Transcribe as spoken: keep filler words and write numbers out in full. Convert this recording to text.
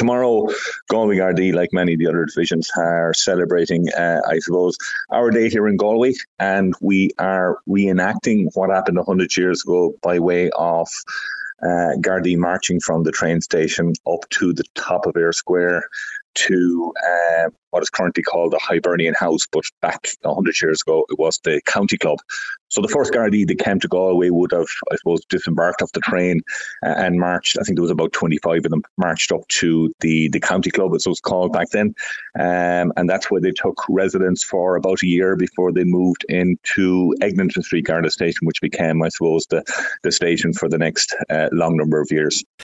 tomorrow, Galway Gardaí, like many of the other divisions, are celebrating, uh, I suppose, our day here in Galway, and we are reenacting what happened one hundred years ago by way of uh, Gardaí marching from the train station up to the top of Eyre Square to uh, what is currently called the Hibernian House, but back one hundred years ago it was the County Club. So the first Gardaí that came to Galway would have, I suppose, disembarked off the train uh, and marched. I think there was about twenty-five of them marched up to the, the County Club, as it was called back then. Um, and that's where they took residence for about a year before they moved into Eglinton Street Garda Station, which became, I suppose, the, the station for the next uh, long number of years.